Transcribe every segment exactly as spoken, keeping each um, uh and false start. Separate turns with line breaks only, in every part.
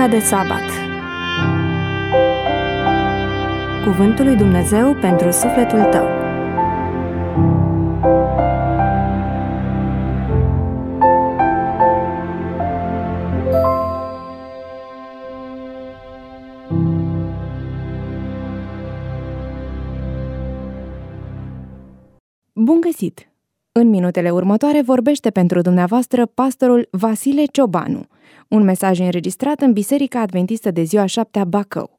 Biserica de Sabat. Cuvântul lui Dumnezeu pentru sufletul tău.
Bun găsit! În minutele următoare vorbește pentru dumneavoastră pastorul Vasile Ciobanu, un mesaj înregistrat în Biserica Adventistă de Ziua Șaptea Bacău.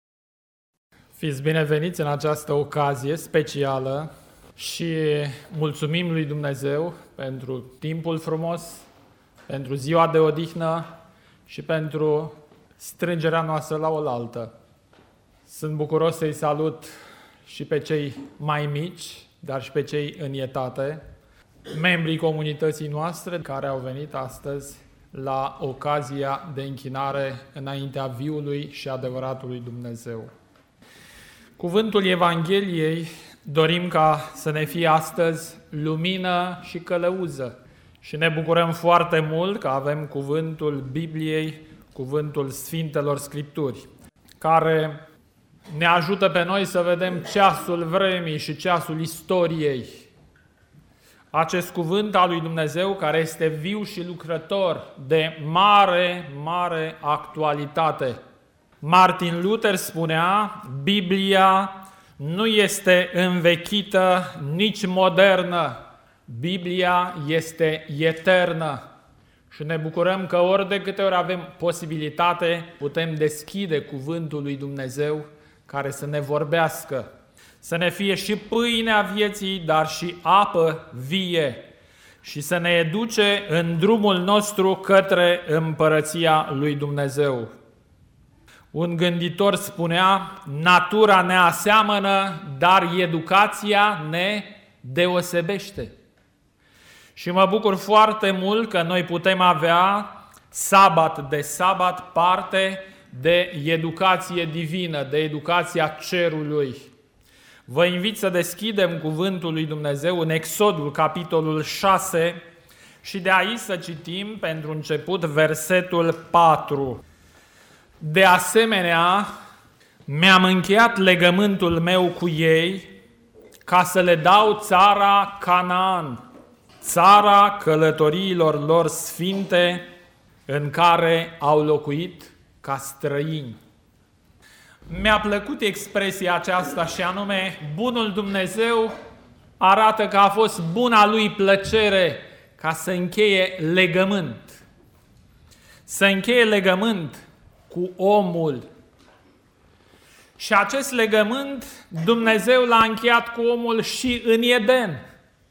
Fiți bineveniți în această ocazie specială și mulțumim lui Dumnezeu pentru timpul frumos, pentru ziua de odihnă și pentru strângerea noastră la oaltă. Sunt bucuros să-i salut și pe cei mai mici, dar și pe cei în etate, membrii comunității noastre care au venit astăzi la ocazia de închinare înaintea viului și adevăratului Dumnezeu. Cuvântul Evangheliei dorim ca să ne fie astăzi lumină și călăuză și ne bucurăm foarte mult că avem cuvântul Bibliei, cuvântul Sfintelor Scripturi, care ne ajută pe noi să vedem ceasul vremii și ceasul istoriei. Acest cuvânt al lui Dumnezeu, care este viu și lucrător, de mare, mare actualitate. Martin Luther spunea, Biblia nu este învechită, nici modernă. Biblia este eternă. Și ne bucurăm că ori de câte ori avem posibilitate, putem deschide cuvântul lui Dumnezeu care să ne vorbească. Să ne fie și pâinea vieții, dar și apă vie și să ne educe în drumul nostru către împărăția lui Dumnezeu. Un gânditor spunea, natura ne aseamănă, dar educația ne deosebește. Și mă bucur foarte mult că noi putem avea sabat de sabat parte de educație divină, de educația cerului. Vă invit să deschidem cuvântul lui Dumnezeu în Exodul, capitolul șase, și de aici să citim pentru început versetul patru. De asemenea, mi-am încheiat legământul meu cu ei ca să le dau țara Canaan, țara călătoriilor lor sfinte în care au locuit ca străini. Mi-a plăcut expresia aceasta și anume, bunul Dumnezeu arată că a fost buna lui plăcere ca să încheie legământ. Să încheie legământ cu omul. Și acest legământ Dumnezeu l-a încheiat cu omul și în Eden.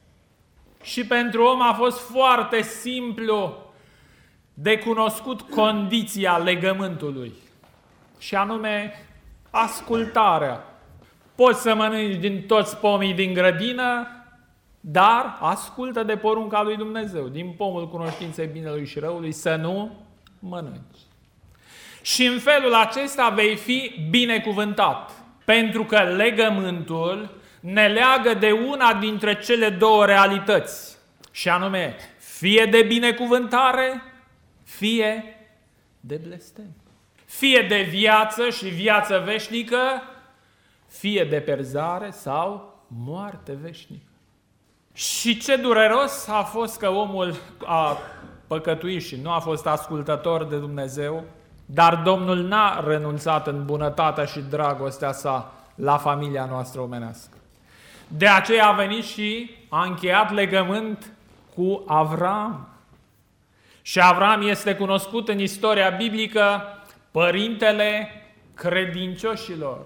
Și pentru om a fost foarte simplu de cunoscut condiția legământului. Și anume ascultarea. Poți să mănânci din toți pomii din grădină, dar ascultă de porunca lui Dumnezeu. Din pomul cunoștinței binelui și răului să nu mănânci. Și în felul acesta vei fi binecuvântat. Pentru că legământul ne leagă de una dintre cele două realități. Și anume, fie de binecuvântare, fie de blestem. Fie de viață și viață veșnică, fie de perzare sau moarte veșnică. Și ce dureros a fost că omul a păcătuit și nu a fost ascultător de Dumnezeu, dar Domnul n-a renunțat în bunătatea și dragostea sa la familia noastră omenească. De aceea a venit și a încheiat legământ cu Avram. Și Avram este cunoscut în istoria biblică părintele credincioșilor.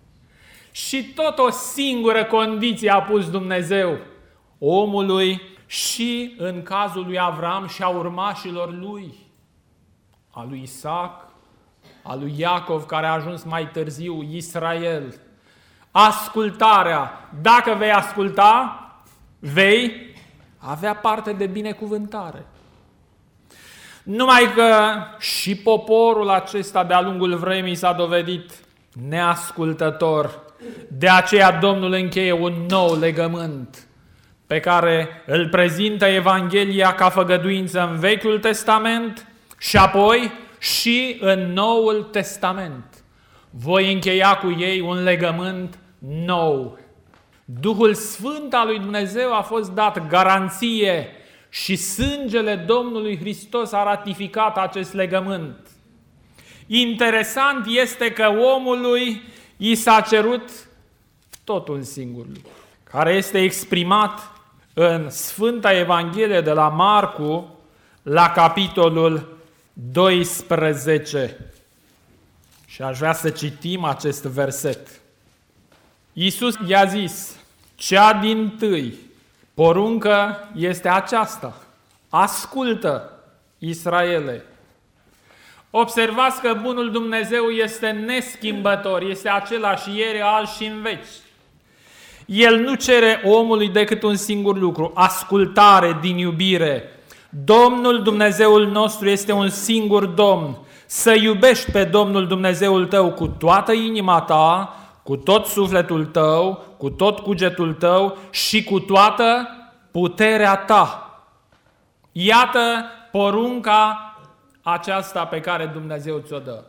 Și tot o singură condiție a pus Dumnezeu omului și în cazul lui Avram și a urmașilor lui, a lui Isaac, a lui Iacov, care a ajuns mai târziu Israel. Ascultarea. Dacă vei asculta, vei avea parte de binecuvântare. Numai că și poporul acesta de-a lungul vremii s-a dovedit neascultător. De aceea Domnul încheie un nou legământ pe care îl prezintă Evanghelia ca făgăduință în Vechiul Testament și apoi și în Noul Testament. Voi încheia cu ei un legământ nou. Duhul Sfânt al lui Dumnezeu a fost dat garanție și sângele Domnului Hristos a ratificat acest legământ. Interesant este că omului i s-a cerut tot un singur lucru, care este exprimat în Sfânta Evanghelie de la Marcu, la capitolul doisprezece. Și aș vrea să citim acest verset. Iisus i-a zis: cea dintâi poruncă este aceasta: ascultă, Israele. Observați că bunul Dumnezeu este neschimbător, este același ieri, azi și în veci. El nu cere omului decât un singur lucru: ascultare din iubire. Domnul Dumnezeul nostru este un singur Domn. Să iubești pe Domnul Dumnezeul tău cu toată inima ta, cu tot sufletul tău, cu tot cugetul tău și cu toată puterea ta. Iată porunca aceasta pe care Dumnezeu ți-o dă.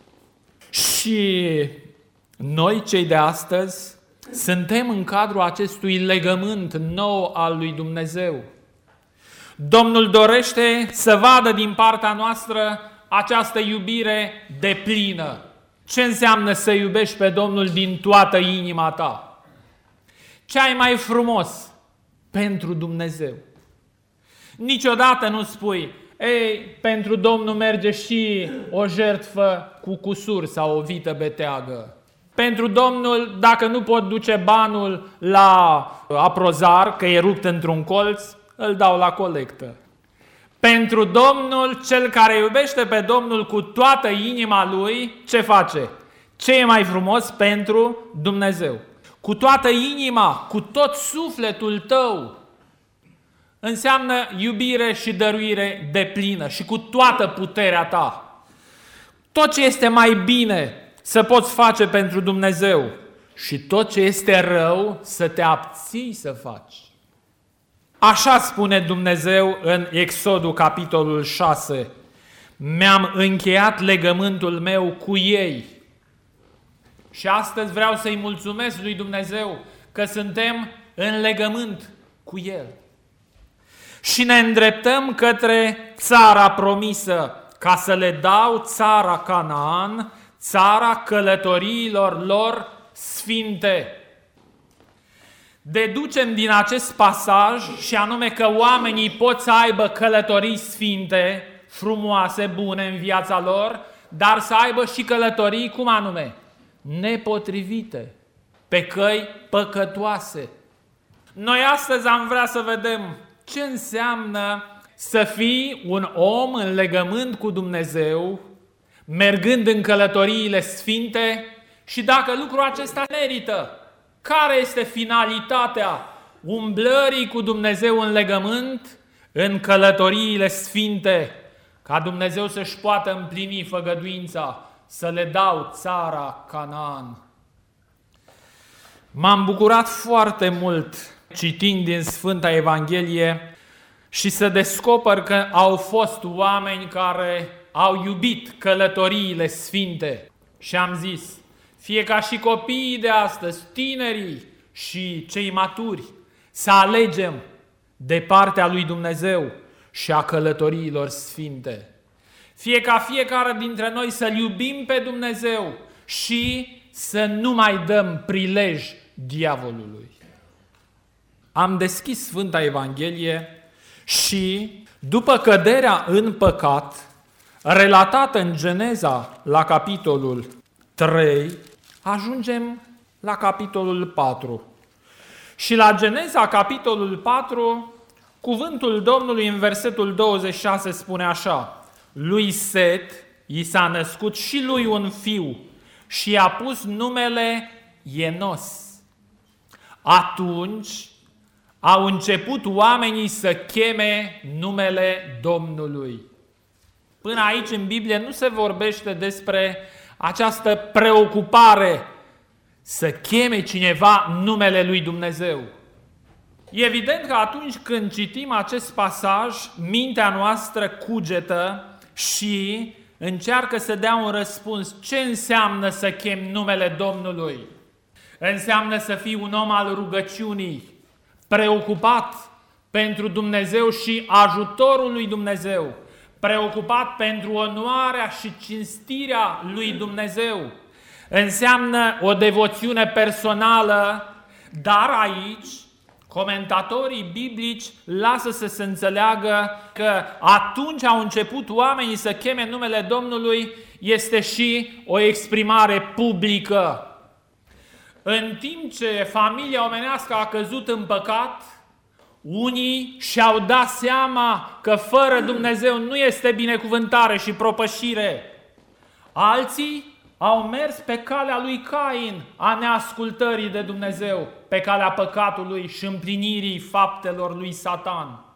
Și noi, cei de astăzi, suntem în cadrul acestui legământ nou al lui Dumnezeu. Domnul dorește să vadă din partea noastră această iubire deplină. Ce înseamnă să iubești pe Domnul din toată inima ta? Ce ai mai frumos pentru Dumnezeu? Niciodată nu spui: ei, pentru Domnul merge și o jertfă cu cusur sau o vită beteagă. Pentru Domnul, dacă nu pot duce banul la aprozar, că e rupt într-un colț, îl dau la colectă. Pentru Domnul, cel care iubește pe Domnul cu toată inima lui, ce face? Ce e mai frumos pentru Dumnezeu? Cu toată inima, cu tot sufletul tău, înseamnă iubire și dăruire deplină și cu toată puterea ta. Tot ce este mai bine să poți face pentru Dumnezeu și tot ce este rău să te abții să faci. Așa spune Dumnezeu în Exodul capitolul șase: mi-am încheiat legământul meu cu ei. Și astăzi vreau să-i mulțumesc lui Dumnezeu că suntem în legământ cu El. Și ne îndreptăm către țara promisă, ca să le dau țara Canaan, țara călătoriilor lor sfinte. Deducem din acest pasaj și anume că oamenii pot să aibă călătorii sfinte, frumoase, bune în viața lor, dar să aibă și călătorii, cum anume? Nepotrivite, pe căi păcătoase. Noi astăzi am vrea să vedem ce înseamnă să fii un om în legământ cu Dumnezeu, mergând în călătoriile sfinte și dacă lucrul acesta merită. Care este finalitatea umblării cu Dumnezeu în legământ, în călătoriile sfinte, ca Dumnezeu să-și poată împlini făgăduința, să le dau țara Canaan? M-am bucurat foarte mult citind din Sfânta Evanghelie și să descoper că au fost oameni care au iubit călătoriile sfinte. Și am zis: fie ca și copiii de astăzi, tinerii și cei maturi, să alegem de partea lui Dumnezeu și a călătoriilor sfinte. Fie ca fiecare dintre noi să-L iubim pe Dumnezeu și să nu mai dăm prilej diavolului. Am deschis Sfânta Evanghelie și, după căderea în păcat, relatată în Geneza la capitolul trei, ajungem la capitolul patru. Și la Geneza, capitolul patru, cuvântul Domnului în versetul douăzeci și șase spune așa: lui Set i s-a născut și lui un fiu și i-a pus numele Enos. Atunci au început oamenii să cheme numele Domnului. Până aici în Biblie nu se vorbește despre această preocupare să cheme cineva numele lui Dumnezeu. E evident că atunci când citim acest pasaj, mintea noastră cugetă și încearcă să dea un răspuns. Ce înseamnă să chemi numele Domnului? Înseamnă să fii un om al rugăciunii, preocupat pentru Dumnezeu și ajutorul lui Dumnezeu, preocupat pentru onoarea și cinstirea lui Dumnezeu. Înseamnă o devoțiune personală, dar aici comentatorii biblici lasă să se înțeleagă că atunci au început oamenii să cheme numele Domnului, este și o exprimare publică. În timp ce familia omenească a căzut în păcat, unii și-au dat seama că fără Dumnezeu nu este binecuvântare și propășire. Alții au mers pe calea lui Cain, a neascultării de Dumnezeu, pe calea păcatului și împlinirii faptelor lui Satan.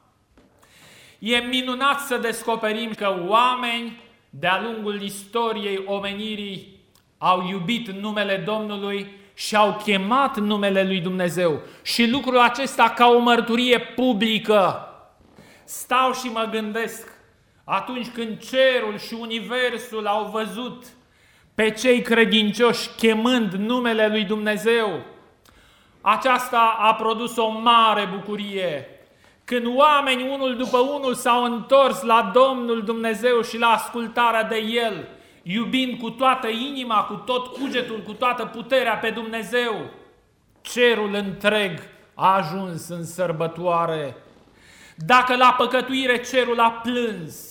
E minunat să descoperim că oameni de-a lungul istoriei omenirii au iubit numele Domnului și au chemat numele lui Dumnezeu. Și lucrul acesta ca o mărturie publică. Stau și mă gândesc, atunci când cerul și universul au văzut pe cei credincioși chemând numele lui Dumnezeu, aceasta a produs o mare bucurie. Când oamenii unul după unul s-au întors la Domnul Dumnezeu și la ascultarea de El, iubind cu toată inima, cu tot cugetul, cu toată puterea pe Dumnezeu, cerul întreg a ajuns în sărbătoare. Dacă la păcătuire cerul a plâns,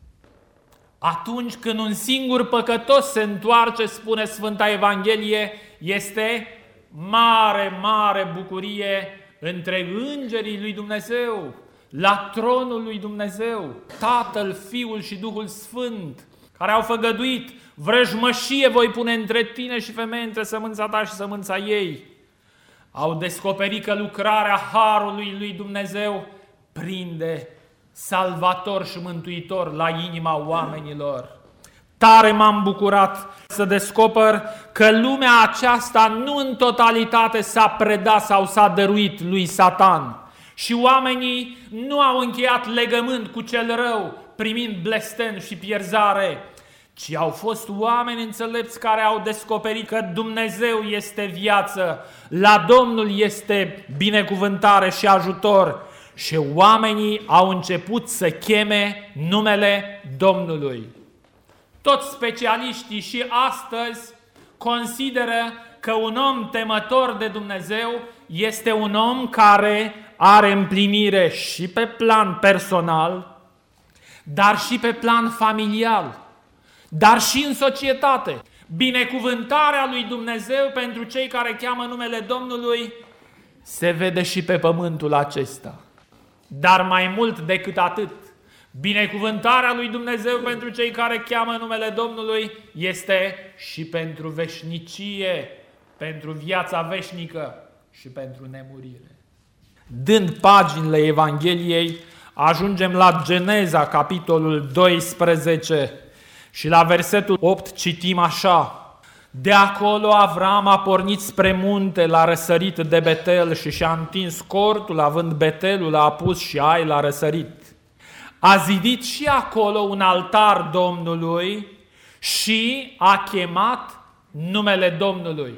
atunci când un singur păcătos se întoarce, spune Sfânta Evanghelie, este mare, mare bucurie între îngerii lui Dumnezeu, la tronul lui Dumnezeu, Tatăl, Fiul și Duhul Sfânt, care au făgăduit: vrăjmășie voi pune între tine și femeie, între sămânța ta și sămânța ei. Au descoperit că lucrarea harului lui Dumnezeu prinde salvator și mântuitor la inima oamenilor. Tare m-am bucurat să descoper că lumea aceasta nu în totalitate s-a predat sau s-a dăruit lui Satan. Și oamenii nu au încheiat legământ cu cel rău, primind blestem și pierzare, ci au fost oameni înțelepți care au descoperit că Dumnezeu este viață, la Domnul este binecuvântare și ajutor. Și oamenii au început să cheme numele Domnului. Toți specialiștii și astăzi consideră că un om temător de Dumnezeu este un om care are împlinire și pe plan personal, dar și pe plan familial, dar și în societate. Binecuvântarea lui Dumnezeu pentru cei care cheamă numele Domnului se vede și pe pământul acesta. Dar mai mult decât atât, binecuvântarea lui Dumnezeu pentru cei care cheamă numele Domnului este și pentru veșnicie, pentru viața veșnică și pentru nemurire. Dând paginile Evangheliei, ajungem la Geneza, capitolul doisprezece, și la versetul opt citim așa: de acolo Avram a pornit spre munte la răsărit de Betel și și-a întins cortul, având Betelul, a pus și Ai la răsărit. A zidit și acolo un altar Domnului și a chemat numele Domnului.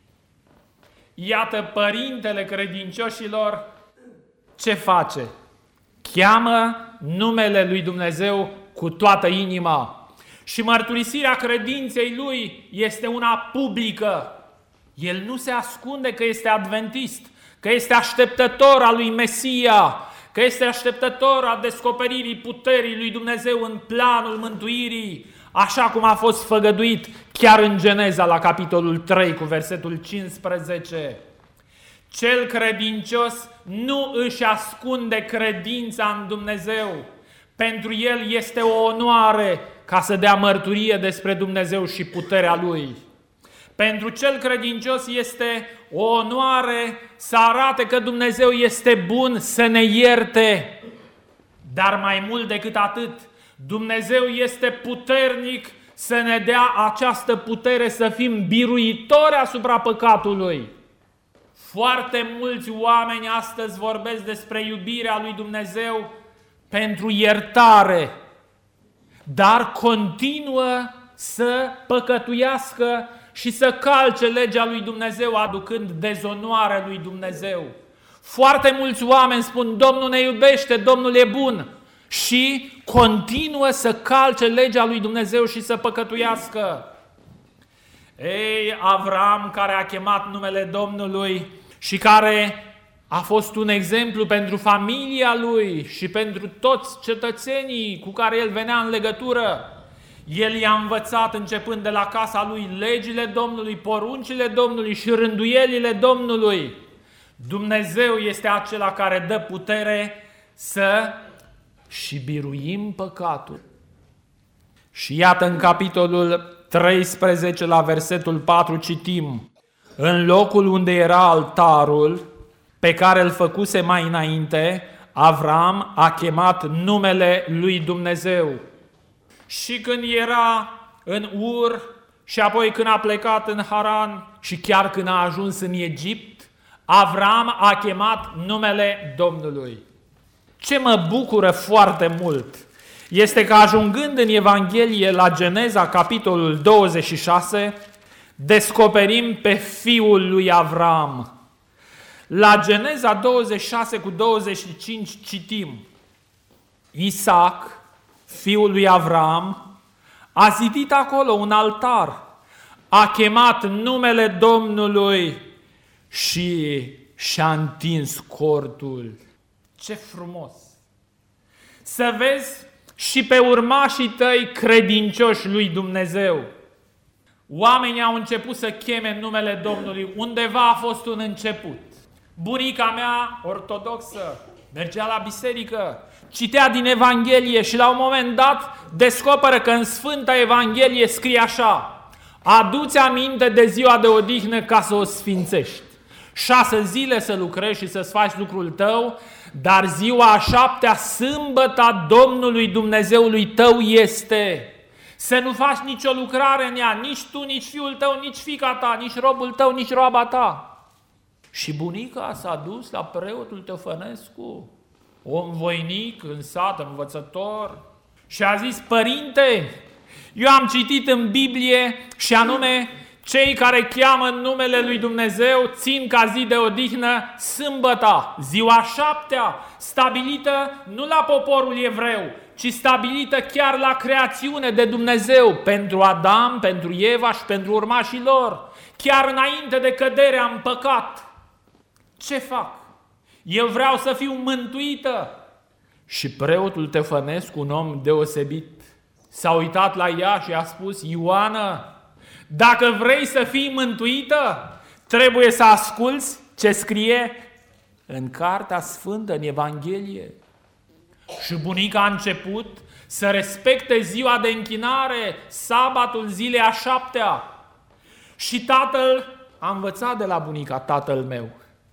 Iată părintele credincioșilor ce face. Cheamă numele lui Dumnezeu cu toată inima. Și mărturisirea credinței lui este una publică. El nu se ascunde că este adventist, că este așteptător al lui Mesia, că este așteptător a descoperirii puterii lui Dumnezeu în planul mântuirii, așa cum a fost făgăduit chiar în Geneza la capitolul trei cu versetul cincisprezece. Cel credincios nu își ascunde credința în Dumnezeu. Pentru el este o onoare ca să dea mărturie despre Dumnezeu și puterea Lui. Pentru cel credincios este o onoare să arate că Dumnezeu este bun, să ne ierte. Dar mai mult decât atât, Dumnezeu este puternic să ne dea această putere să fim biruitori asupra păcatului. Foarte mulți oameni astăzi vorbesc despre iubirea lui Dumnezeu pentru iertare, dar continuă să păcătuiască și să calce legea lui Dumnezeu, aducând dezonoare lui Dumnezeu. Foarte mulți oameni spun, Domnul ne iubește, Domnul e bun, și continuă să calce legea lui Dumnezeu și să păcătuiască. Ei, Avram, care a chemat numele Domnului și care a fost un exemplu pentru familia lui și pentru toți cetățenii cu care el venea în legătură, el i-a învățat, începând de la casa lui, legile Domnului, poruncile Domnului și rânduielile Domnului. Dumnezeu este acela care dă putere să și biruim păcatul. Și iată, în capitolul treisprezece, la versetul patru, citim: în locul unde era altarul pe care îl făcuse mai înainte, Avram a chemat numele lui Dumnezeu. Și când era în Ur și apoi când a plecat în Haran și chiar când a ajuns în Egipt, Avram a chemat numele Domnului. Ce mă bucură foarte mult este că, ajungând în Evanghelie la Geneza, capitolul douăzeci și șase, descoperim pe fiul lui Avram. La Geneza douăzeci și șase cu douăzeci și cinci citim: Isaac, fiul lui Avram, a zidit acolo un altar, a chemat numele Domnului și și-a întins cortul. Ce frumos! Să vezi și pe urmașii tăi credincioși lui Dumnezeu. Oamenii au început să cheme numele Domnului. Undeva a fost un început. Bunica mea, ortodoxă, mergea la biserică, citea din Evanghelie și la un moment dat descoperă că în Sfânta Evanghelie scrie așa: adu-ți aminte de ziua de odihnă ca să o sfințești. Șase zile să lucrezi și să-ți faci lucrul tău, dar ziua a șaptea, sâmbăta Domnului Dumnezeului tău este. Să nu faci nicio lucrare în ea, nici tu, nici fiul tău, nici fiica ta, nici robul tău, nici roaba ta. Și bunica s-a dus la preotul Teofănescu, om voinic în sat, învățător, și a zis: părinte, eu am citit în Biblie și anume cei care cheamă numele lui Dumnezeu țin ca zi de odihnă sâmbăta, ziua șaptea, stabilită nu la poporul evreu, ci stabilită chiar la creațiune de Dumnezeu, pentru Adam, pentru Eva și pentru urmașii lor, chiar înainte de căderea în păcat. Ce fac? Eu vreau să fiu mântuită. Și preotul Teofănescu, un om deosebit, s-a uitat la ea și a spus: Ioană, dacă vrei să fii mântuită, trebuie să asculți ce scrie în Cartea Sfântă, în Evanghelie. Și bunica a început să respecte ziua de închinare, sabatul, zilei a șaptea. Și tatăl a învățat de la bunica, tatăl meu.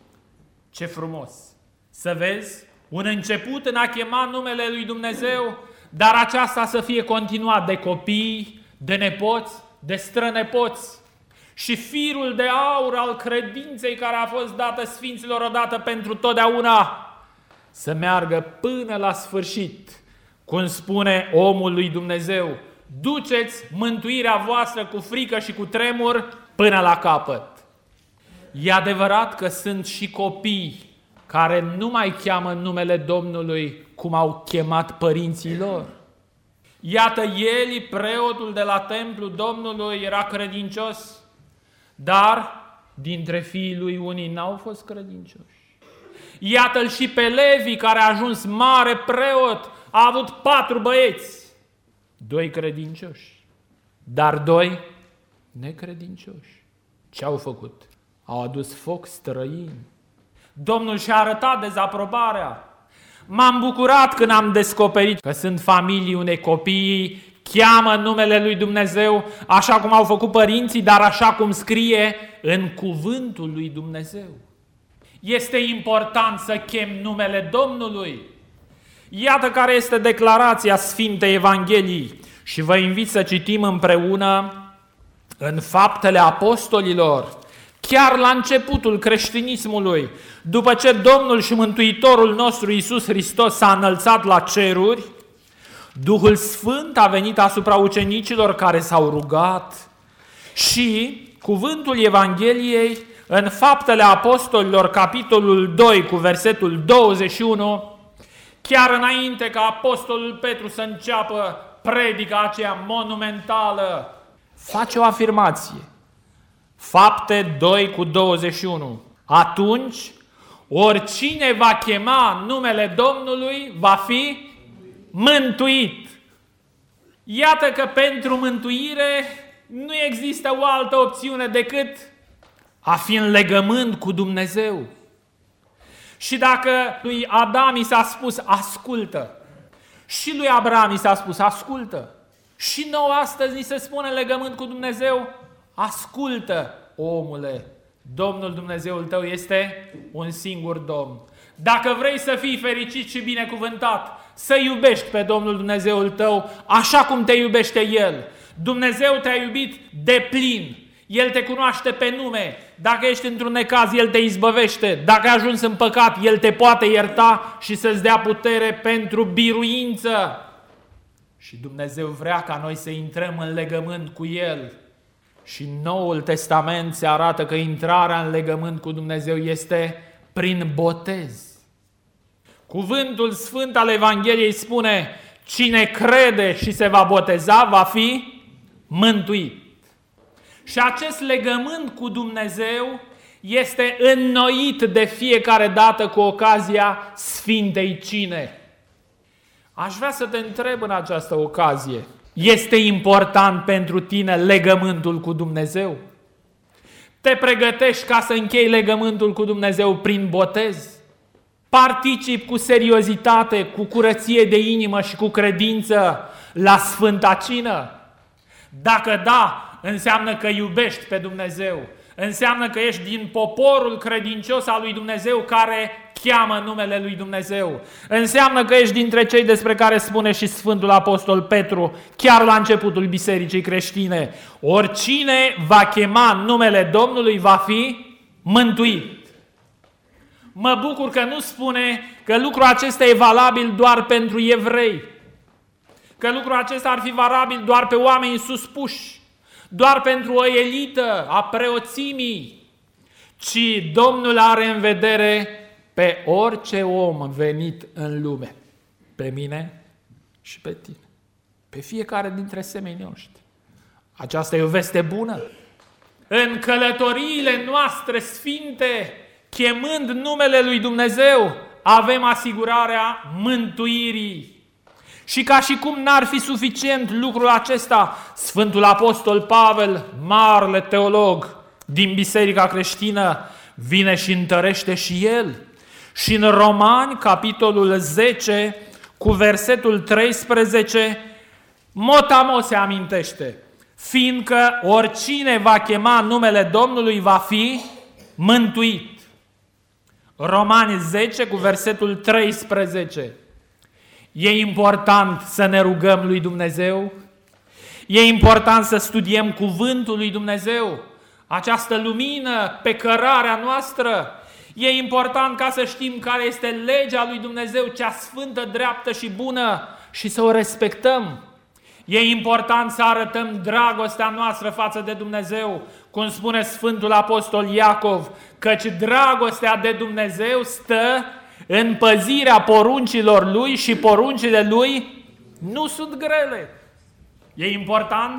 Ce frumos! Să vezi un început în a chema numele lui Dumnezeu, dar aceasta să fie continuat de copii, de nepoți, de strănepoți. Și firul de aur al credinței care a fost dată sfinților odată pentru totdeauna să meargă până la sfârșit. Cum spune omul lui Dumnezeu: duceți mântuirea voastră cu frică și cu tremur până la capăt. E adevărat că sunt și copii care nu mai cheamă numele Domnului cum au chemat părinții lor. Iată, Eli, preotul de la templul Domnului, era credincios, dar dintre fiii lui unii n-au fost credincioși. Iată-l și pe Levi, care a ajuns mare preot, a avut patru băieți, doi credincioși, dar doi necredincioși. Ce au făcut? Au adus foc străin. Domnul și-a arătat dezaprobarea. M-am bucurat când am descoperit că sunt familii unde copiii cheamă numele lui Dumnezeu așa cum au făcut părinții, dar așa cum scrie în cuvântul lui Dumnezeu. Este important să chem numele Domnului. Iată care este declarația Sfintei Evangheliei și vă invit să citim împreună în Faptele Apostolilor, chiar la începutul creștinismului, după ce Domnul și Mântuitorul nostru Iisus Hristos s-a înălțat la ceruri, Duhul Sfânt a venit asupra ucenicilor care s-au rugat și cuvântul Evangheliei în Faptele Apostolilor, capitolul doi, cu versetul douăzeci și unu, chiar înainte ca Apostolul Petru să înceapă predica aceea monumentală, face o afirmație. Fapte doi cu douăzeci și unu. Atunci, oricine va chema numele Domnului va fi mântuit. Iată că pentru mântuire nu există o altă opțiune decât a fi în legământ cu Dumnezeu. Și dacă lui Adam i s-a spus ascultă, și lui Abraham i s-a spus ascultă, și nouă astăzi ni se spune în legământ cu Dumnezeu, ascultă, omule, Domnul Dumnezeul tău este un singur Domn. Dacă vrei să fii fericit și binecuvântat, să iubești pe Domnul Dumnezeul tău așa cum te iubește El. Dumnezeu te-a iubit de plin. El te cunoaște pe nume. Dacă ești într-un necaz, El te izbăvește. Dacă ai ajuns în păcat, El te poate ierta și să-ți dea putere pentru biruință. Și Dumnezeu vrea ca noi să intrăm în legământ cu El. Și Noul Testament se arată că intrarea în legământ cu Dumnezeu este prin botez. Cuvântul Sfânt al Evangheliei spune: cine crede și se va boteza va fi mântuit. Și acest legământ cu Dumnezeu este înnoit de fiecare dată cu ocazia Sfintei Cine. Aș vrea să te întreb în această ocazie: este important pentru tine legământul cu Dumnezeu? Te pregătești ca să închei legământul cu Dumnezeu prin botez? Participi cu seriozitate, cu curăție de inimă și cu credință la Sfânta Cină? Dacă da, înseamnă că iubești pe Dumnezeu. Înseamnă că ești din poporul credincios al lui Dumnezeu care cheamă numele lui Dumnezeu. Înseamnă că ești dintre cei despre care spune și Sfântul Apostol Petru, chiar la începutul bisericii creștine: oricine va chema numele Domnului va fi mântuit. Mă bucur că nu spune că lucrul acesta e valabil doar pentru evrei, că lucrul acesta ar fi valabil doar pe oameni suspuși, doar pentru o elită a preoțimii, ci Domnul are în vedere pe orice om venit în lume, pe mine și pe tine, pe fiecare dintre semenii noștri. Aceasta e o veste bună. În călătoriile noastre sfinte, chemând numele lui Dumnezeu, avem asigurarea mântuirii. Și ca și cum n-ar fi suficient lucrul acesta, Sfântul Apostol Pavel, marele teolog din Biserica creștină, vine și întărește și el. Și în Romani, capitolul zece, cu versetul treisprezece, motamo se amintește: fiindcă oricine va chema numele Domnului va fi mântuit. Romani zece, cu versetul treisprezece. E important să ne rugăm lui Dumnezeu? E important să studiem cuvântul lui Dumnezeu, această lumină pe cărarea noastră? E important ca să știm care este legea lui Dumnezeu, cea sfântă, dreaptă și bună, și să o respectăm? E important să arătăm dragostea noastră față de Dumnezeu, cum spune Sfântul Apostol Iacov, căci dragostea de Dumnezeu stă în păzirea poruncilor Lui și poruncile Lui nu sunt grele. E important?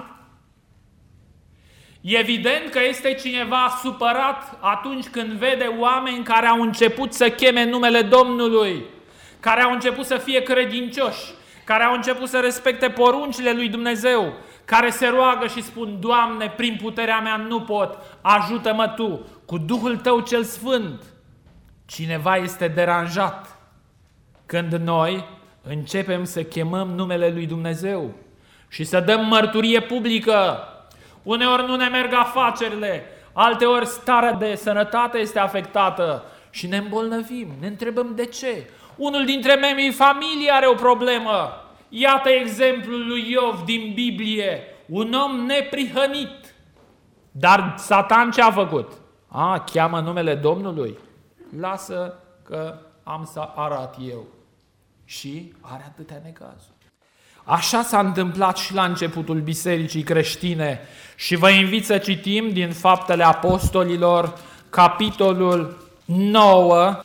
E evident că este cineva supărat atunci când vede oameni care au început să cheme numele Domnului, care au început să fie credincioși, care au început să respecte poruncile lui Dumnezeu, care se roagă și spun: Doamne, prin puterea mea nu pot, ajută-mă Tu, cu Duhul Tău cel Sfânt. Cineva este deranjat când noi începem să chemăm numele lui Dumnezeu și să dăm mărturie publică. Uneori nu ne merg afacerile, alteori starea de sănătate este afectată și ne îmbolnăvim, ne întrebăm de ce. Unul dintre membrii familiei are o problemă. Iată exemplul lui Iov din Biblie, un om neprihănit. Dar Satan ce a făcut? A, cheamă numele Domnului. Lasă că am să arat eu. Și are atâtea necazuri. Așa s-a întâmplat și la începutul bisericii creștine și vă invit să citim din Faptele Apostolilor, capitolul nouă,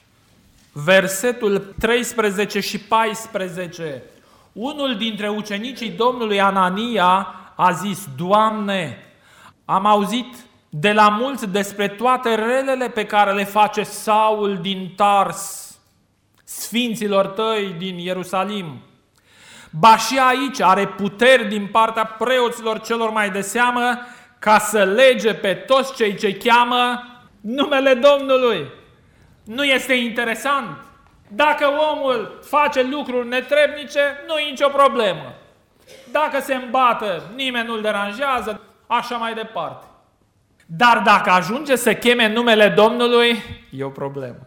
versetul treisprezece și paisprezece. Unul dintre ucenicii Domnului Anania a zis: Doamne, am auzit de la mulți despre toate relele pe care le face Saul din Tars, sfinților tăi din Ierusalim. Ba și aici are puteri din partea preoților celor mai de seamă ca să lege pe toți cei ce cheamă numele Domnului. Nu este interesant? Dacă omul face lucruri netrebnice, nu e nicio problemă. Dacă se îmbată, nimeni nu-l deranjează, așa mai departe. Dar dacă ajunge să cheme numele Domnului, e o problemă.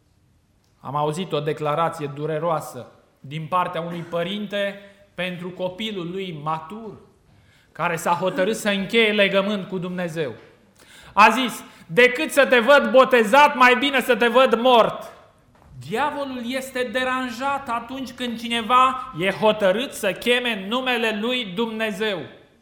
Am auzit o declarație dureroasă din partea unui părinte pentru copilul lui matur, care s-a hotărât să încheie legământ cu Dumnezeu. A zis: decât să te văd botezat, mai bine să te văd mort. Diavolul este deranjat atunci când cineva e hotărât să cheme numele lui Dumnezeu.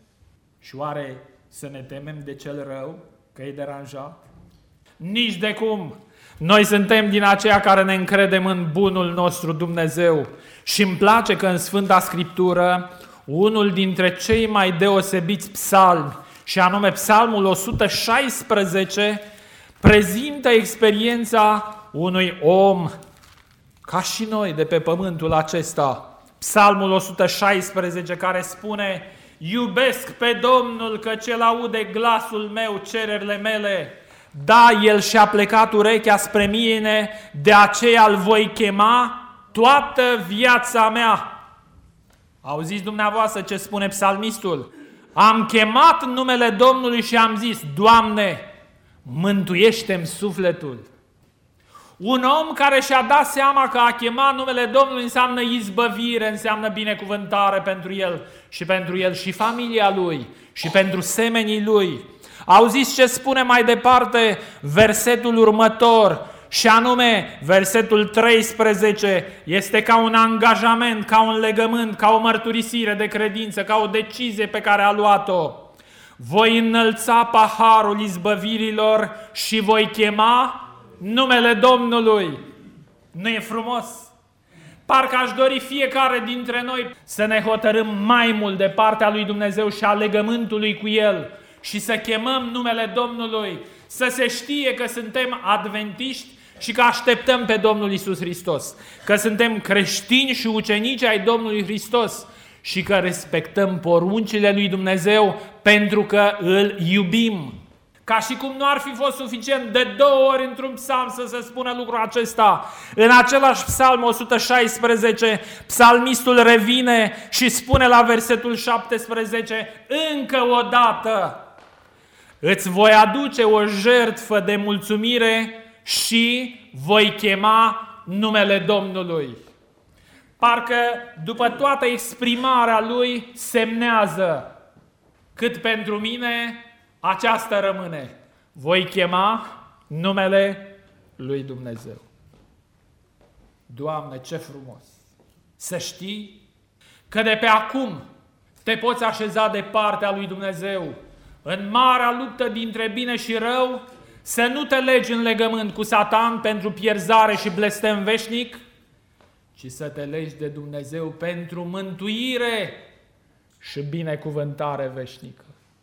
Și oare să ne temem de cel rău că e deranjat? Nici de cum! Noi suntem din aceia care ne încredem în bunul nostru Dumnezeu și îmi place că în Sfânta Scriptură unul dintre cei mai deosebiți psalmi, și anume psalmul o sută șaisprezece, prezintă experiența unui om ca și noi de pe pământul acesta. Psalmul o sută șaisprezece, care spune: iubesc pe Domnul, căci El aude glasul meu, cererile mele. Da, El și-a plecat urechea spre mine, de aceea îl voi chema toată viața mea. Auziți dumneavoastră ce spune psalmistul? Am chemat numele Domnului și am zis: Doamne, mântuiește-mi sufletul. Un om care și-a dat seama că a chemat numele Domnului înseamnă izbăvire, înseamnă binecuvântare pentru el și pentru el și familia lui și pentru semenii lui. Auziți ce spune mai departe versetul următor, și anume versetul treisprezece, este ca un angajament, ca un legământ, ca o mărturisire de credință, ca o decizie pe care a luat-o. Voi înălța paharul izbăvirilor și voi chema numele Domnului. Nu e frumos? Parcă aș dori fiecare dintre noi să ne hotărâm mai mult de partea lui Dumnezeu și a legământului cu El și să chemăm numele Domnului, să se știe că suntem adventiști și că așteptăm pe Domnul Iisus Hristos, că suntem creștini și ucenici ai Domnului Hristos și că respectăm poruncile lui Dumnezeu pentru că îl iubim. Ca și cum nu ar fi fost suficient de două ori într-un psalm să se spună lucrul acesta. În același psalm o sută șaisprezece, psalmistul revine și spune la versetul șaptesprezece: încă o dată îți voi aduce o jertfă de mulțumire și voi chema numele Domnului. Parcă după toată exprimarea lui semnează: cât pentru mine aceasta rămâne, voi chema numele lui Dumnezeu. Doamne, ce frumos! Să știi că de pe acum te poți așeza de partea lui Dumnezeu în marea luptă dintre bine și rău, să nu te legi în legământ cu Satan pentru pierzare și blestem veșnic, ci să te legi de Dumnezeu pentru mântuire și binecuvântare veșnică.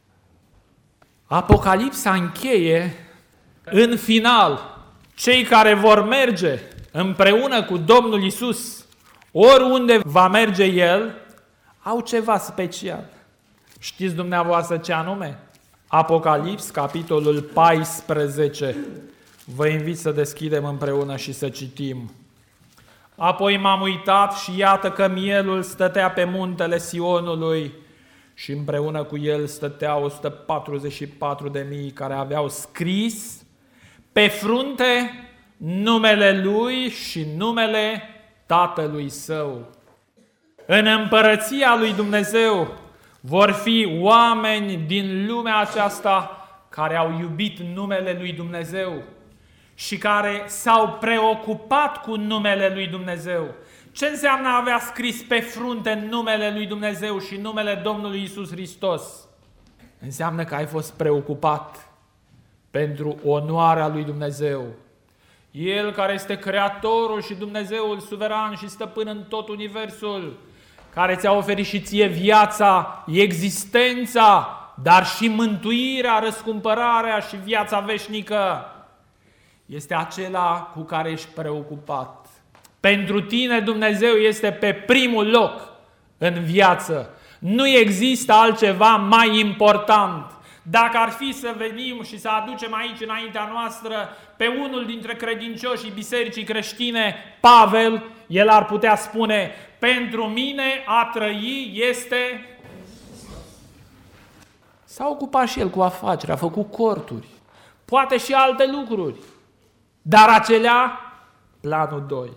Apocalipsa încheie în final. Cei care vor merge împreună cu Domnul Iisus, oriunde va merge El, au ceva special. Știți dumneavoastră ce anume? Apocalips, capitolul paisprezece. Vă invit să deschidem împreună și să citim. Apoi m-am uitat și iată că mielul stătea pe muntele Sionului și împreună cu el stăteau o sută patruzeci și patru de mii care aveau scris pe frunte numele lui și numele Tatălui Său. În împărăția lui Dumnezeu vor fi oameni din lumea aceasta care au iubit numele lui Dumnezeu și care s-au preocupat cu numele lui Dumnezeu, Ce înseamnă a avea scris pe frunte numele lui Dumnezeu și numele Domnului Iisus Hristos? Înseamnă că ai fost preocupat pentru onoarea lui Dumnezeu. El care este Creatorul și Dumnezeul suveran și stăpân în tot universul, care ți-a oferit și ție viața, existența, dar și mântuirea, răscumpărarea și viața veșnică, este acela cu care ești preocupat. Pentru tine Dumnezeu este pe primul loc în viață. Nu există altceva mai important. Dacă ar fi să venim și să aducem aici înaintea noastră pe unul dintre credincioșii bisericii creștine, Pavel, el ar putea spune: pentru mine a trăi este... S-a ocupat și el cu afaceri, a făcut corturi, poate și alte lucruri, dar acelea, planul doi.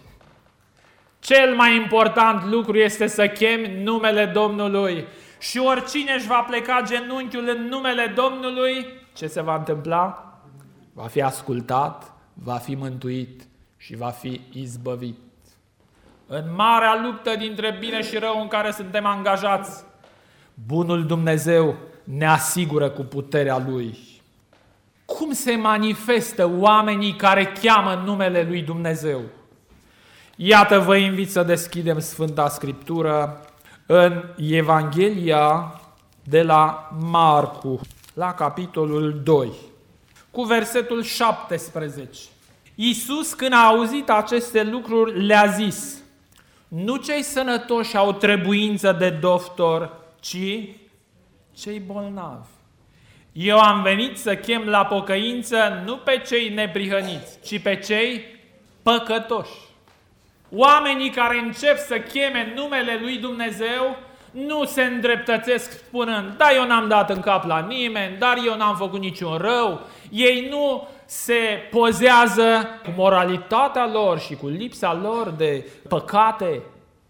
Cel mai important lucru este să chemi numele Domnului. Și oricine își va pleca genunchiul în numele Domnului, ce se va întâmpla? Va fi ascultat, va fi mântuit și va fi izbăvit. În marea luptă dintre bine și rău în care suntem angajați, bunul Dumnezeu ne asigură cu puterea Lui. Cum se manifestă oamenii care cheamă numele lui Dumnezeu? Iată, vă invit să deschidem Sfânta Scriptură în Evanghelia de la Marcu, la capitolul doi, cu versetul șaptesprezece. Iisus, când a auzit aceste lucruri, le-a zis: nu cei sănătoși au trebuință de doctor, ci cei bolnavi. Eu am venit să chem la pocăință nu pe cei neprihăniți, ci pe cei păcătoși. Oamenii care încep să cheme numele lui Dumnezeu nu se îndreptățesc spunând: da, eu n-am dat în cap la nimeni, dar eu n-am făcut niciun rău. Ei nu se pozează cu moralitatea lor și cu lipsa lor de păcate.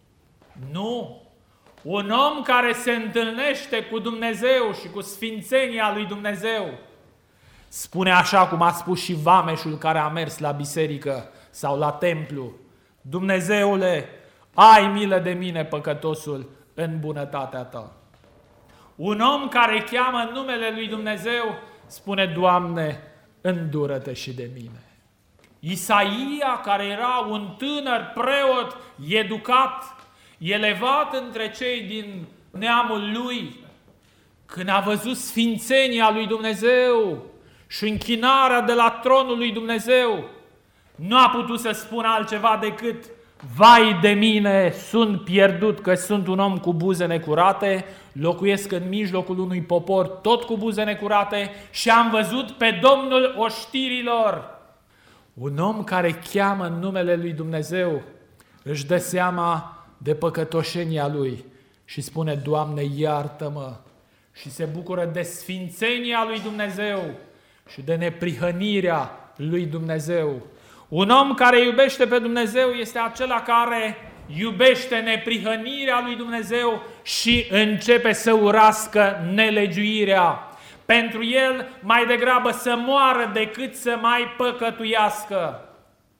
Nu! Un om care se întâlnește cu Dumnezeu și cu sfințenia lui Dumnezeu spune așa cum a spus și vameșul care a mers la biserică sau la templu: Dumnezeule, ai milă de mine, păcătosul, în bunătatea ta. Un om care cheamă numele lui Dumnezeu spune: Doamne, îndură-te și de mine. Isaia, care era un tânăr preot educat, elevat între cei din neamul lui, când a văzut sfințenia lui Dumnezeu și închinarea de la tronul lui Dumnezeu, nu a putut să spună altceva decât: vai de mine, sunt pierdut, că sunt un om cu buze necurate, locuiesc în mijlocul unui popor tot cu buze necurate și am văzut pe Domnul oștirilor. Un om care cheamă în numele lui Dumnezeu își dă seama de păcătoșenia lui și spune: Doamne, iartă-mă, și se bucură de sfințenia lui Dumnezeu și de neprihănirea lui Dumnezeu. Un om care iubește pe Dumnezeu este acela care iubește neprihănirea lui Dumnezeu și începe să urască nelegiuirea. Pentru el, mai degrabă să moară decât să mai păcătuiască.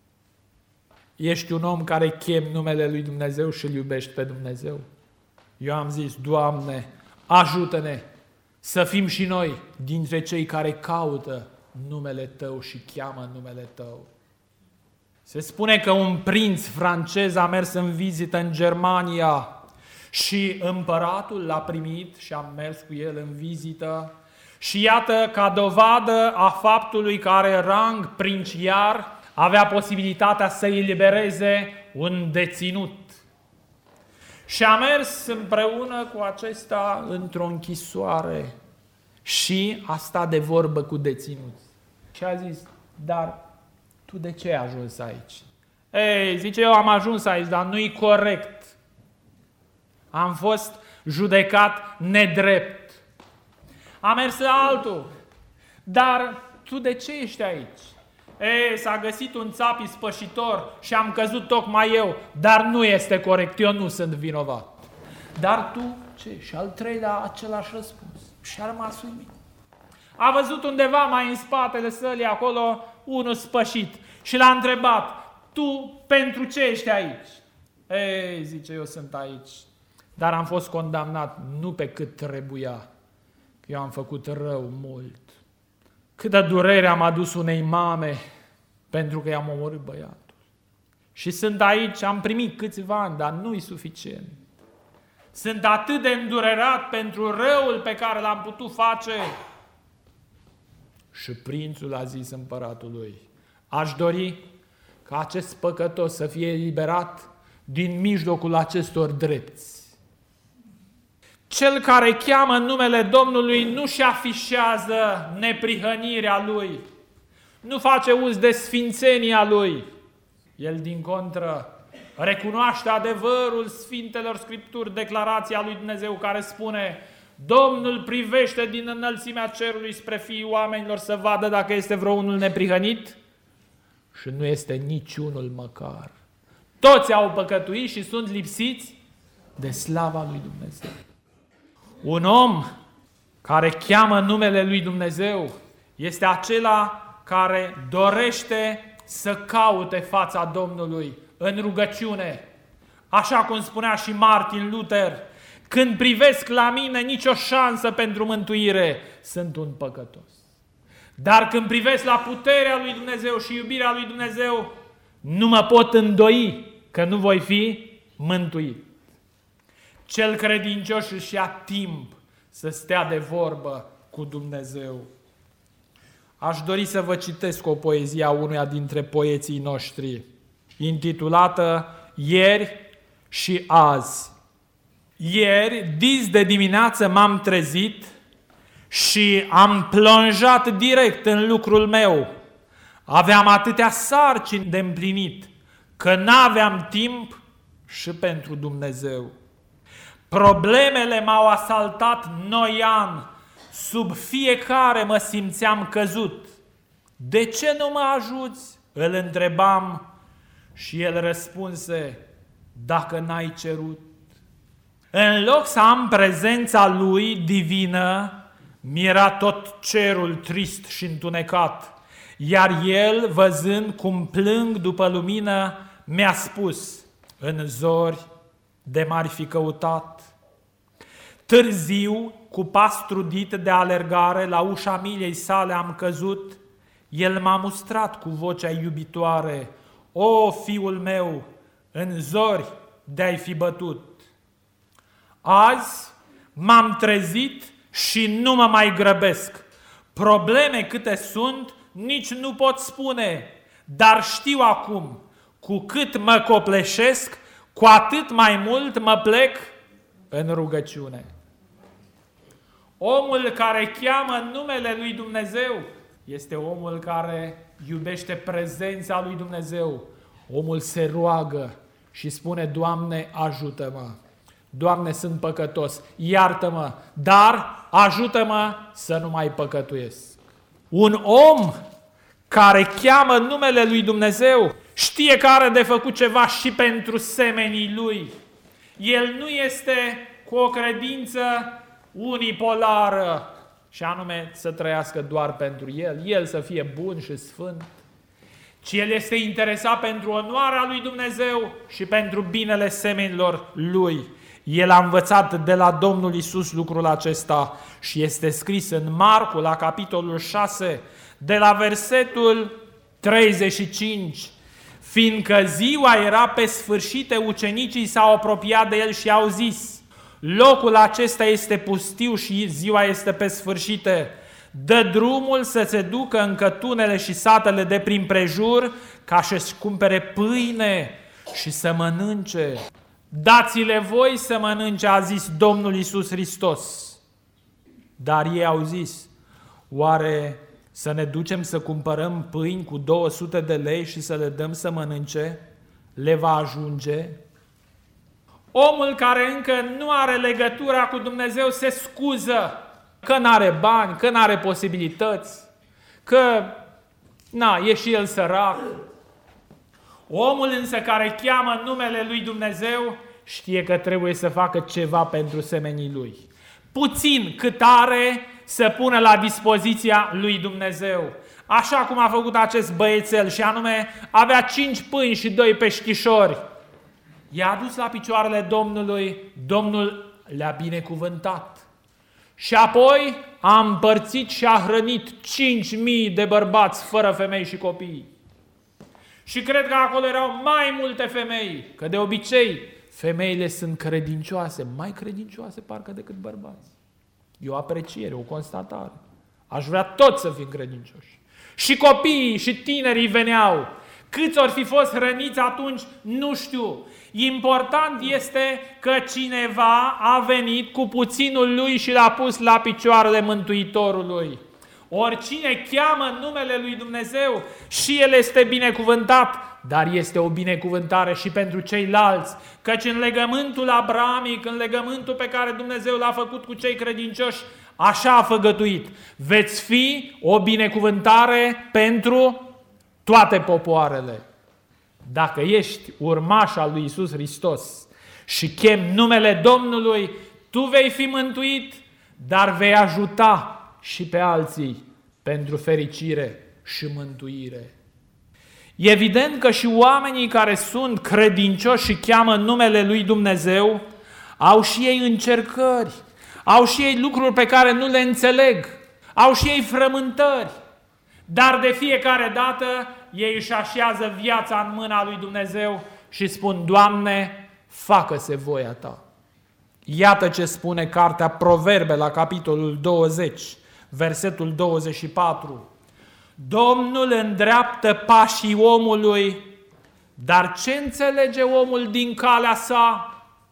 Ești un om care chemi numele lui Dumnezeu și îl iubești pe Dumnezeu? Eu am zis: Doamne, ajută-ne să fim și noi dintre cei care caută numele Tău și cheamă numele Tău. Se spune că un prinț francez a mers în vizită în Germania și împăratul l-a primit și a mers cu el în vizită. Și iată, ca dovadă a faptului că are rang princiar, avea posibilitatea să elibereze un deținut. Și a mers împreună cu acesta într-o închisoare și a stat de vorbă cu deținuți. Și a zis: dar tu de ce ai ajuns aici? Ei, zice, eu am ajuns aici, dar nu-i corect. Am fost judecat nedrept. A mers altul. Dar tu de ce ești aici? Ei, s-a găsit un țap ispășitor și am căzut tocmai eu, dar nu este corect, eu nu sunt vinovat. Dar tu ce? Și al treilea același răspuns. Și a rămas uimit. A văzut undeva mai în spatele sălii acolo unul spășit și l-a întrebat: tu pentru ce ești aici? Ei, zice, eu sunt aici, dar am fost condamnat nu pe cât trebuia, că eu am făcut rău mult. Câtă durere am adus unei mame pentru că i-am omorât băiatul. Și sunt aici, am primit câțiva ani, dar nu-i suficient. Sunt atât de îndurerat pentru răul pe care l-am putut face. Și prințul a zis împăratului, aș dori ca acest păcătos să fie eliberat din mijlocul acestor drepți. Cel care cheamă în numele Domnului nu-și afișează neprihănirea lui, nu face uz de sfințenia lui. El, din contră, recunoaște adevărul Sfintelor Scripturi, declarația lui Dumnezeu care spune: Domnul privește din înălțimea cerului spre fiii oamenilor să vadă dacă este vreunul neprihănit și nu este niciunul măcar. Toți au păcătuit și sunt lipsiți de slava lui Dumnezeu. Un om care cheamă numele lui Dumnezeu este acela care dorește să caute fața Domnului în rugăciune. Așa cum spunea și Martin Luther, când privesc la mine nicio șansă pentru mântuire, sunt un păcătos. Dar când privesc la puterea lui Dumnezeu și iubirea lui Dumnezeu, nu mă pot îndoi că nu voi fi mântuit. Cel credincios își ia timp să stea de vorbă cu Dumnezeu. Aș dori să vă citesc o poezie a unuia dintre poeții noștri, intitulată Ieri și azi. Ieri, dis de dimineață, m-am trezit și am plonjat direct în lucrul meu. Aveam atâtea sarcini de împlinit că n-aveam timp și pentru Dumnezeu. Problemele m-au asaltat noian, sub fiecare mă simțeam căzut. De ce nu mă ajuți? Îl întrebam și el răspunse: dacă n-ai cerut. În loc să am prezența lui divină, mi-era tot cerul trist și întunecat, iar el, văzând cum plâng după lumină, mi-a spus: în zori de m-ar fi căutat. Târziu, cu pas trudit de alergare, la ușa milei sale am căzut. El m-a mustrat cu vocea iubitoare: o, fiul meu, în zori de-ai fi bătut. Azi m-am trezit și nu mă mai grăbesc. Probleme câte sunt, nici nu pot spune, dar știu acum, cu cât mă copleșesc, cu atât mai mult mă plec în rugăciune. Omul care cheamă numele lui Dumnezeu este omul care iubește prezența lui Dumnezeu. Omul se roagă și spune: Doamne, ajută-mă! Doamne, sunt păcătos, iartă-mă, dar ajută-mă să nu mai păcătuiesc. Un om care cheamă numele lui Dumnezeu știe că are de făcut ceva și pentru semenii lui. El nu este cu o credință unipolară, și anume să trăiască doar pentru el, el să fie bun și sfânt, ci el este interesat pentru onoarea lui Dumnezeu și pentru binele semenilor lui. El a învățat de la Domnul Iisus lucrul acesta și este scris în Marcu, la capitolul șase, de la versetul treizeci și cinci. Fiindcă ziua era pe sfârșite, ucenicii s-au apropiat de el și au zis: locul acesta este pustiu și ziua este pe sfârșite. Dă drumul să se ducă în cătunele și satele de prin prejur ca să-și cumpere pâine și să mănânce. Dați-le voi să mănânce, a zis Domnul Iisus Hristos. Dar ei au zis: oare să ne ducem să cumpărăm pâini cu două sute de lei și să le dăm să mănânce? Le va ajunge? Omul care încă nu are legătura cu Dumnezeu se scuză că n-are bani, că n-are posibilități, că na, e și el sărac. Omul însă care cheamă numele lui Dumnezeu știe că trebuie să facă ceva pentru semenii lui. Puțin cât are să pună la dispoziția lui Dumnezeu. Așa cum a făcut acest băiețel, și anume avea cinci pâini și doi peștișori. i-a adus la picioarele Domnului, Domnul le-a binecuvântat. Și apoi a împărțit și a hrănit cinci mii de bărbați fără femei și copii. Și cred că acolo erau mai multe femei, că de obicei femeile sunt credincioase, mai credincioase parcă decât bărbați. E o apreciere, o constatare. Aș vrea toți să fim credincioși. Și copiii și tinerii veneau. Câți ori fi fost hrăniți atunci, nu știu. Important este că cineva a venit cu puținul lui și l-a pus la picioarele Mântuitorului. Oricine cheamă numele lui Dumnezeu și el este binecuvântat, dar este o binecuvântare și pentru ceilalți, căci în legământul abrahamic, în legământul pe care Dumnezeu l-a făcut cu cei credincioși, așa a făgătuit: veți fi o binecuvântare pentru toate popoarele. Dacă ești urmaș al lui Iisus Hristos și chem numele Domnului, tu vei fi mântuit, dar vei ajuta și pe alții pentru fericire și mântuire. E evident că și oamenii care sunt credincioși și cheamă numele lui Dumnezeu au și ei încercări, au și ei lucruri pe care nu le înțeleg, au și ei frământări, dar de fiecare dată ei își așează viața în mâna lui Dumnezeu și spun: Doamne, facă-se voia Ta. Iată ce spune cartea Proverbe la capitolul douăzeci, versetul douăzeci și patru. Domnul îndreaptă pașii omului, dar ce înțelege omul din calea sa?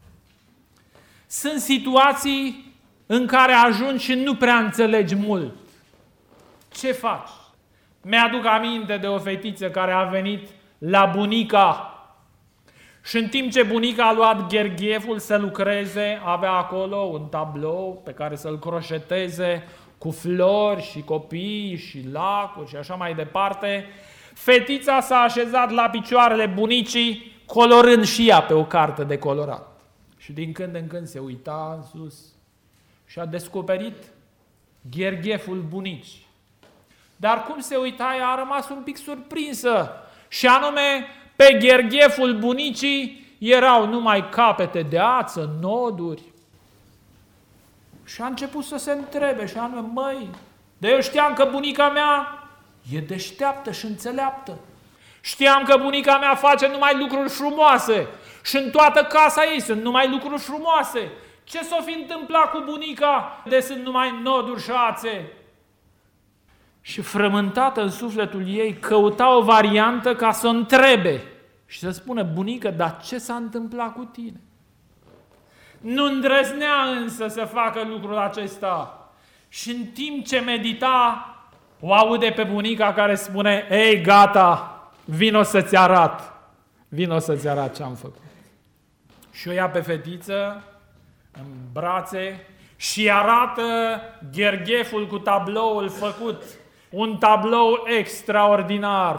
Sunt situații în care ajungi și nu prea înțelegi mult. Ce faci? Mi-aduc aminte de o fetiță care a venit la bunica și în timp ce bunica a luat ghergheful să lucreze, avea acolo un tablou pe care să-l croșeteze cu flori și copii și lacuri și așa mai departe. Fetița s-a așezat la picioarele bunicii, colorând și ea pe o carte de colorat. Și din când în când se uita în sus și a descoperit ghergheful bunicii. Dar cum se uita, ea a rămas un pic surprinsă. Și anume, pe ghergheful bunicii erau numai capete de ață, noduri. Și a început să se întrebe și anume: măi, de eu știam că bunica mea e deșteaptă și înțeleaptă. Știam că bunica mea face numai lucruri frumoase și în toată casa ei sunt numai lucruri frumoase. Ce s-o fi întâmplat cu bunica de sunt numai noduri și ațe? Și frământată în sufletul ei, căuta o variantă ca să o întrebe și să spună: bunică, dar ce s-a întâmplat cu tine? Nu îndrăznea însă să facă lucrul acesta. Și în timp ce medita, o aude pe bunica care spune: ei, gata, vino să-ți arat. Vino să-ți arat ce am făcut. Și o ia pe fetiță în brațe și arată ghergheful cu tabloul făcut. Un tablou extraordinar.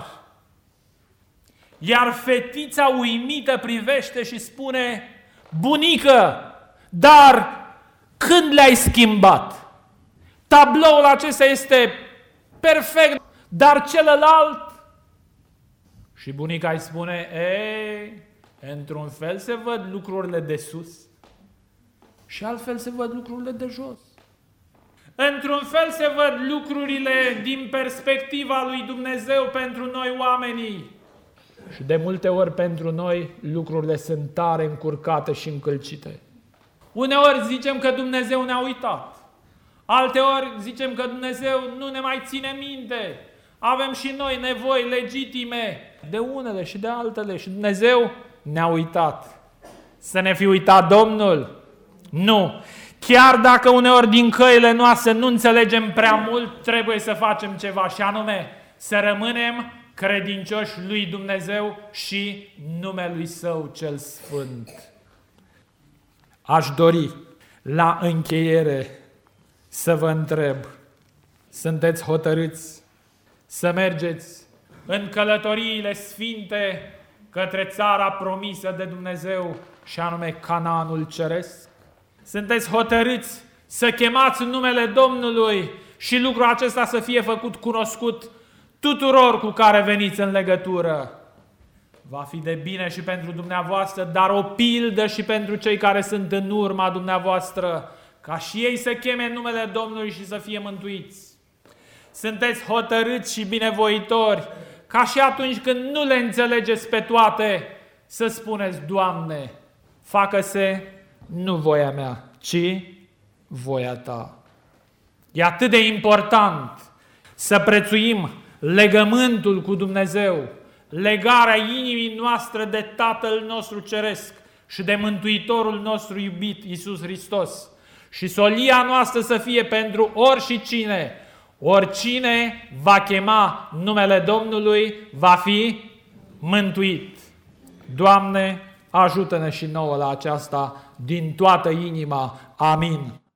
Iar fetița uimită privește și spune: bunică, dar când le-ai schimbat? Tabloul acesta este perfect, dar celălalt? Și bunica îi spune: ei, într-un fel se văd lucrurile de sus și altfel se văd lucrurile de jos. Într-un fel se văd lucrurile din perspectiva lui Dumnezeu pentru noi oamenii. Și de multe ori pentru noi lucrurile sunt tare încurcate și încălcite. Uneori zicem că Dumnezeu ne-a uitat. Alteori zicem că Dumnezeu nu ne mai ține minte. Avem și noi nevoi legitime de unele și de altele și Dumnezeu ne-a uitat. Să ne fi uitat Domnul? Nu. Chiar dacă uneori din căile noastre nu înțelegem prea mult, trebuie să facem ceva și anume să rămânem credincioși lui Dumnezeu și numelui Său cel Sfânt. Aș dori la încheiere să vă întreb: sunteți hotărâți să mergeți în călătoriile sfinte către țara promisă de Dumnezeu și anume Canaanul Ceresc? Sunteți hotărâți să chemați numele Domnului și lucrul acesta să fie făcut cunoscut tuturor cu care veniți în legătură? va fi de bine și pentru dumneavoastră, dar o pildă și pentru cei care sunt în urma dumneavoastră, ca și ei să cheme numele Domnului și să fie mântuiți. Sunteți hotărâți și binevoitori, ca și atunci când nu le înțelegeți pe toate, să spuneți: Doamne, facă-se nu voia mea, ci voia Ta. E atât de important să prețuim legământul cu Dumnezeu, legarea inimii noastre de Tatăl nostru Ceresc și de Mântuitorul nostru iubit, Iisus Hristos. Și solia noastră să fie pentru oricine, oricine va chema numele Domnului, va fi mântuit. Doamne, ajută-ne și nouă la aceasta din toată inima. Amin.